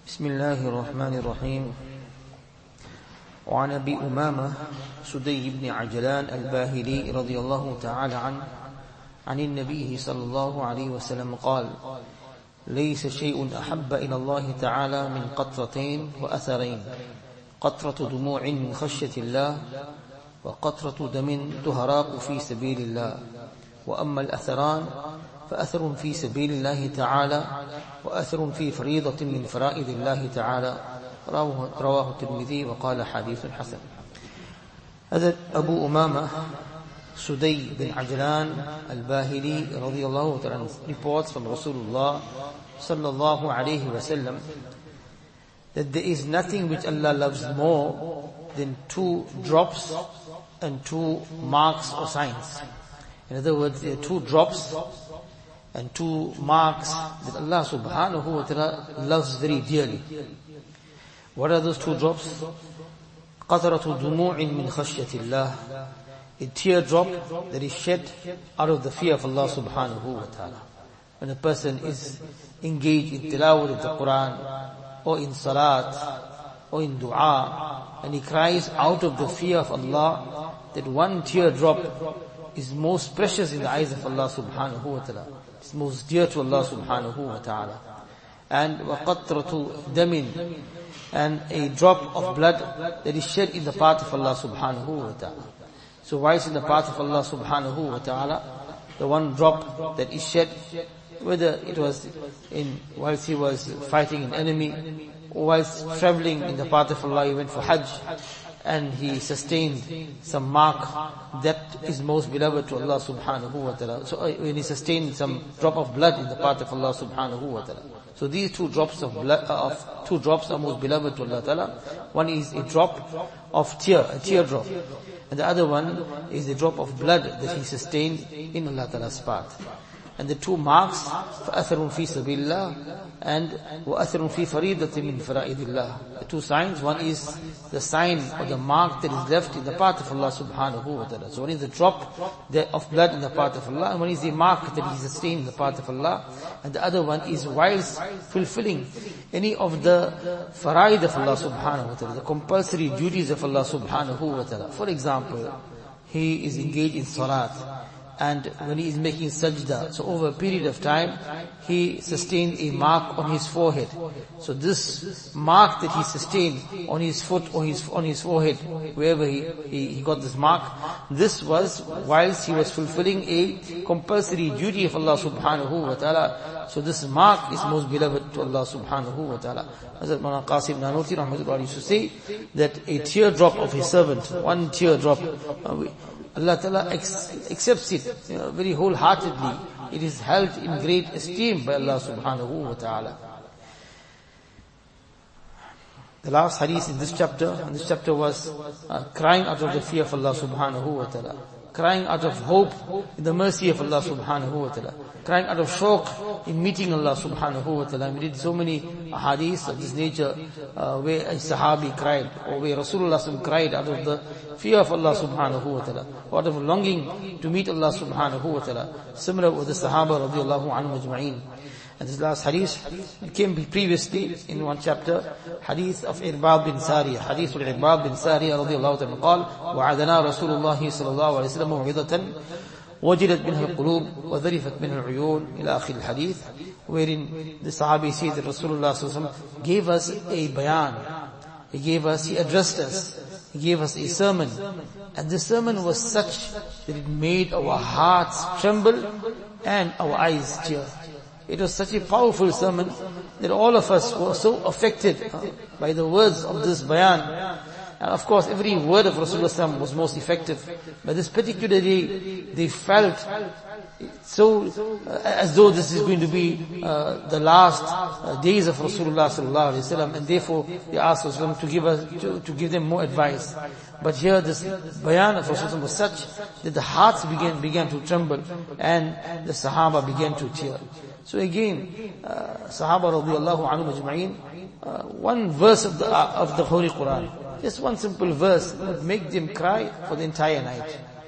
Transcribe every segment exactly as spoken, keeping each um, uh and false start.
بسم الله الرحمن الرحيم. وعن أبي أمامة سدي بن عجلان الباهلي رضي الله تعالى عنه عن النبي صلى الله عليه وسلم قال: ليس شيء أحب إلى الله تعالى من قطرتين وأثرين، قطرة دموع من خشية الله، وقطرة دم تهراق في سبيل الله. وأما الأثران فأثر في سبيل الله تعالى، وأثر في فريضة من فرائض الله تعالى. رواه الترمذي وقال حديث حسن. هذا أبو أمامة Sudai bin Ajlan al-Bahili radiyallahu ta'ala reports from Rasulullah sallallahu alayhi wa sallam that there is nothing which Allah loves more than two drops and two marks or signs. In other words, there are two drops and two marks that Allah subhanahu wa ta'ala loves very dearly. What are those two drops? قَطَرَةُ دُمُوعٍ مِّنْ خَشْيَةِ اللَّهِ, a teardrop that is shed out of the fear of Allah subhanahu wa ta'ala. When a person is engaged in tilawat of the Quran, or in salat, or in dua, and he cries out of the fear of Allah, that one teardrop is most precious in the eyes of Allah subhanahu wa ta'ala. It's most dear to Allah subhanahu wa ta'ala. And وَقَطْرَةُ دَمٍ, and a drop of blood that is shed in the path of Allah subhanahu wa ta'ala. So why is in the path of Allah subhanahu wa ta'ala, the one drop that is shed, whether it was in whilst he was fighting an enemy, or whilst traveling in the path of Allah, he went for Hajj, and he sustained some mark that is most beloved to Allah subhanahu wa ta'ala. So when he sustained some drop of blood in the path of Allah subhanahu wa ta'ala. So these two drops of blood, uh, of two drops are most beloved to Allah ta'ala. One is a drop of tear, a teardrop. And the other one is a drop of blood that he sustained in Allah ta'ala's path. And the two marks, فَأَثَرٌ فِي سَبِيلِ اللَّهِ and وَأَثَرٌ فِي فَرِيدَةٍ مِّن فَرَائِدِ اللَّهِ. The two signs, one is the sign or the mark that is left in the path of Allah subhanahu wa ta'ala. So one is the drop of blood in the path of Allah, and one is the mark that he sustained in the path of Allah, and the other one is whilst fulfilling any of the faraid of Allah subhanahu wa ta'ala, the compulsory duties of Allah subhanahu wa ta'ala. For example, he is engaged in salat, and when he is making sajda, so over a period of time, he sustained a mark on his forehead. So this mark that he sustained on his foot or his, on his forehead, wherever he, he, he got this mark, this was whilst he was fulfilling a compulsory duty of Allah subhanahu wa ta'ala. So this mark is most beloved to Allah subhanahu wa ta'ala. Hazrat Maulana Qasim Nanuti rahmatullah used to say that a teardrop of his servant, one teardrop, uh, we, Allah Ta'ala accepts it, you know, very wholeheartedly. It is held in great esteem by Allah subhanahu wa ta'ala. The last hadith in this chapter, and this chapter was uh, crying out of the fear of Allah subhanahu wa ta'ala, crying out of hope in the mercy of Allah subhanahu wa ta'ala, crying out of shauq in meeting Allah subhanahu wa ta'ala. We did so many hadiths of this nature, uh, where a sahabi cried, or where Rasulullah cried out of the fear of Allah subhanahu wa ta'ala, out of longing to meet Allah subhanahu wa ta'ala. Similar with the Sahaba radiallahu anhu majma'een. And this last hadith, it came previously in one chapter, hadith of Irbad bin Sariya, hadith of Irbad bin Sariya radiallahu ta'ala, قال وعدنا رسول الله صلى الله عليه وسلم موعظة وجلت منها القلوب وذرفت منها العيون إلى آخر الحديث, wherein the Sahabi says that Rasulullah sallallahu alaihi wasallam gave us a bayan, he gave us, he addressed us, he gave us a sermon, and the sermon was such that it made our hearts tremble and our eyes tear. It was such a powerful sermon that all of us were so affected uh, by the words of this bayan. And of course, every word of Rasulullah was most effective. But this particular day, they felt so uh, as though this is going to be uh, the last uh, days of Rasulullah sallallahu alaihi wasallam, and therefore they asked Rasulullah to give us to, to give them more advice. But here, this bayan of Rasulullah was such that the hearts began began to tremble, and the Sahaba began to tear. So again, uh, Sahaba radiallahu anhu majma'een, uh, one verse of the uh, of the Holy Quran, just one simple verse would make them cry for the entire night.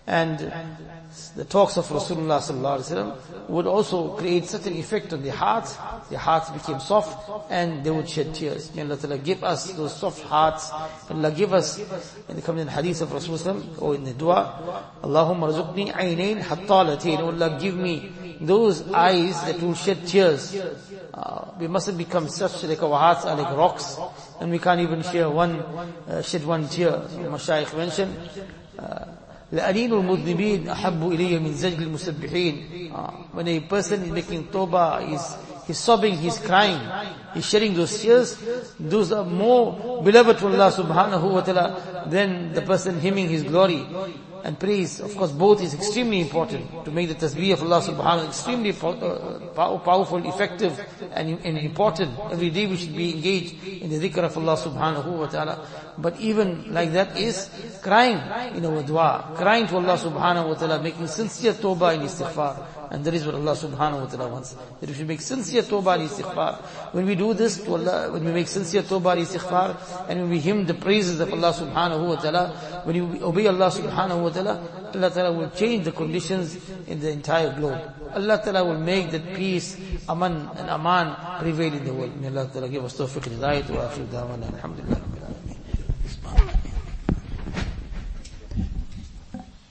And the talks of Rasulullah sallallahu alaihi wasallam would also create such an effect on their hearts. Their hearts became soft and they would shed tears. May Allah Ta'ala give us those soft hearts. May Allah give us, in the coming hadith of Rasulullah or in the dua, Allahumma razuqni aynain hattalatain. Oh Allah, give me those eyes that will shed tears. Uh, we mustn't become such like our hearts are like rocks and we can't even share one, uh, shed one tear. Mashaykh mentioned, uh, لأنين المذنبين أحب إلي من زجل المسبحين. When a person is making tawbah, he's, he's sobbing, he's crying, he's shedding those tears, those are more beloved to Allah subhanahu wa ta'ala than the person hymning his glory and praise. Of course, both is extremely important. To make the tasbih of Allah subhanahu wa ta'ala extremely uh, powerful, effective and, and important. Every day we should be engaged in the dhikr of Allah subhanahu wa ta'ala. But even like that is crying in our dua, crying to Allah subhanahu wa ta'ala, making sincere tawbah and istighfar. And that is what Allah subhanahu wa ta'ala wants. That we should make sincere tawbah and istighfar. When we do this to Allah, when we make sincere tawbah and istighfar, and when we hymn the praises of Allah subhanahu wa ta'ala, when you obey Allah subhanahu wa ta'ala, Allah ta'ala will change the conditions in the entire globe. Allah ta'ala will make that peace, aman and aman prevail in the world. May Allah ta'ala give us tawfiq and hidayat wa akhir da'wana. Alhamdulillah.